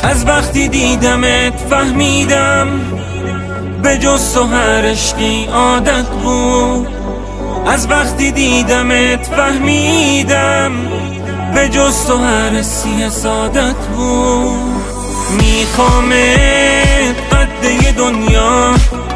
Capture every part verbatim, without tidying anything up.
از وقتی دیدمت فهمیدم به جز تو هر عشقی عادت بود. از وقتی دیدمت فهمیدم به جز تو هر حسی سعادت بود. میخوامت قد یه دنیا،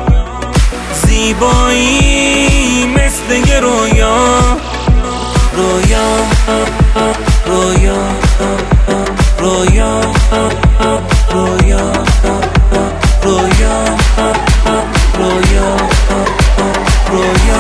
زیبایی مثل یه رویا. رویا رویا رویا رویا رویا رویا رویا.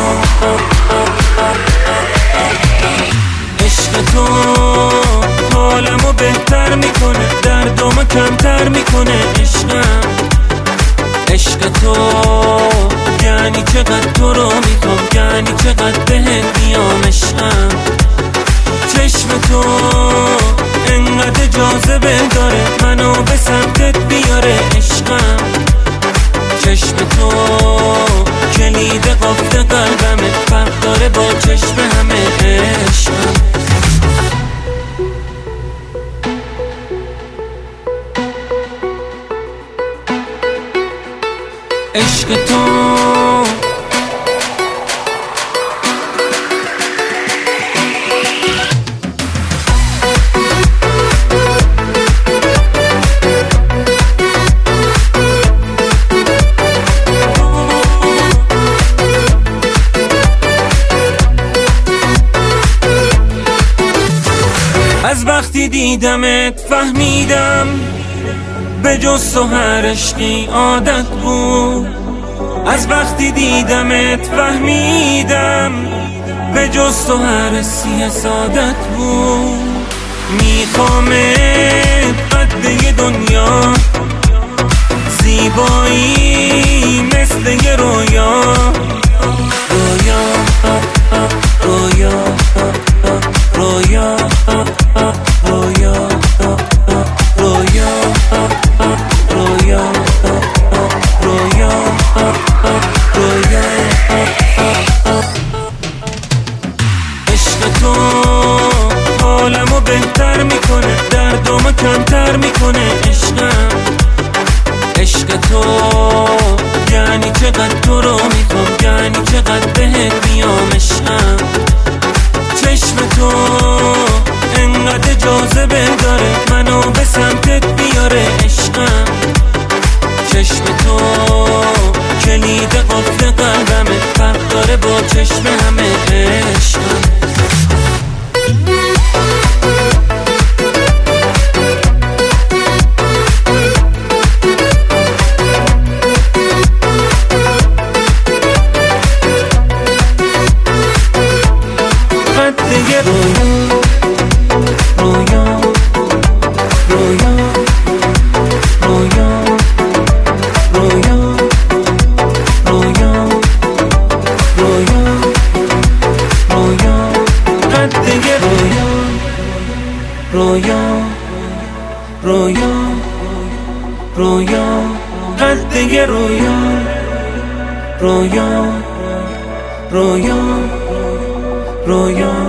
عشق تو حالمو بهتر میکنه، دردمو کمتر میکنه. عشقم عشق تو یعنی چقدر تو رو میخوام، یعنی چقدر بهت میام. عشقم چشم تو انقدر جاذبه داره، منو به سمتت بیاره. عشقم چشم تو کلید قفل قلبمه، فرق داره با چشم همه. عشقم عشق تو از وقتی دیدمت فهمیدم به جز تو هر عشقی عادت بود. از وقتی دیدمت فهمیدم به جز تو هر حسی سعادت بود. میخوامت قد یه دنیا، زیبایی مثل یه رویا. رویا رویا رویا رویا رویا رویا رویا رویا. عشق تو حالمو بهتر میکنه، دردمو کمتر میکنه. عشقم عشق تو یعنی چقدر تو رو میخوام، یعنی چقدر بهت میام. عشقم چشم تو انقدر جاذبه داره، منو به سمتت بیاره. عشقم چشم تو کلید قفل قلبمه، فرق داره با چشم همه. عشقم قد یه رویا رویا رویا رویا رویا رویا رویا رویا. قد یه رویا رویا رویا رویا. قد یه رویا رویا رویا رویا.